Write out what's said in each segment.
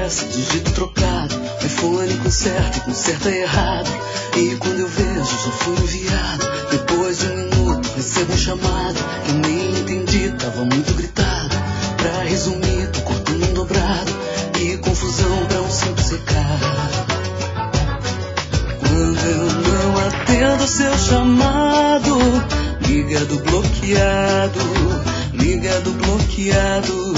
GPS, digito trocado, iPhone conserta errado. E quando eu vejo, já fui enviado. Depois de 1 minuto, recebo um chamado que eu nem entendi, tava muito gritado. Pra resumir, tô cortando um dobrado e confusão pra um simples recado. Quando eu não atendo seu chamado, liga do bloqueado, liga do bloqueado.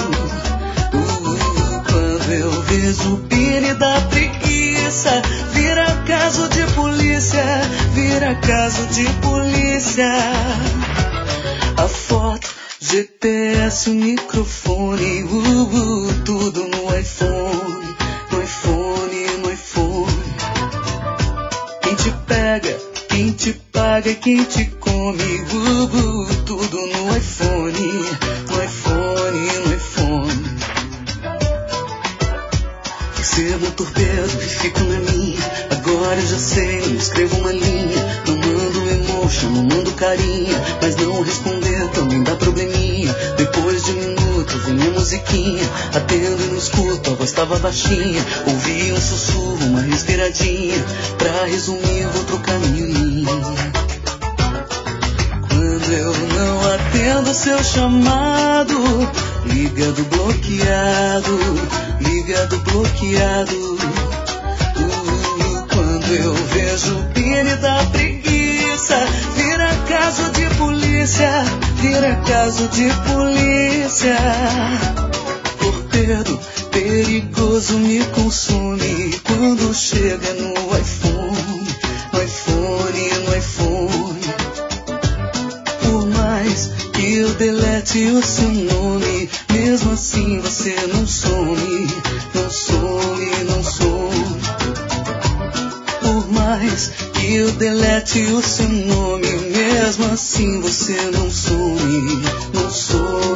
Quando eu vejo o pine da preguiça, vira caso de polícia, vira caso de polícia. A foto, GPS, o microfone, tudo no iPhone, no iPhone, no iPhone. Quem te pega, quem te paga e quem te come, tudo no iPhone, no iPhone, no iPhone. Recebo um torpedo e fico na minha. Agora eu já sei, não escrevo uma linha. Não mando emotion, não mando carinha. Mas não responder também dá probleminha. Depois de 1 minuto vem a musiquinha. Atendo e não escuto, a voz tava baixinha. Ouvi um sussurro, uma respiradinha. Pra resumir, vou trocar minha linha. Quando eu não atendo seu chamado, liga do bloqueado, liga do bloqueado. Quando eu vejo o pine da preguiça, vira caso de polícia, vira caso de polícia. Torpedo perigoso me consome quando chega no iPhone, no iPhone, no iPhone. Por mais que eu delete o seu nome, mesmo assim você não some, não some, não some. Por mais que eu delete o seu nome, mesmo assim você não some, não some.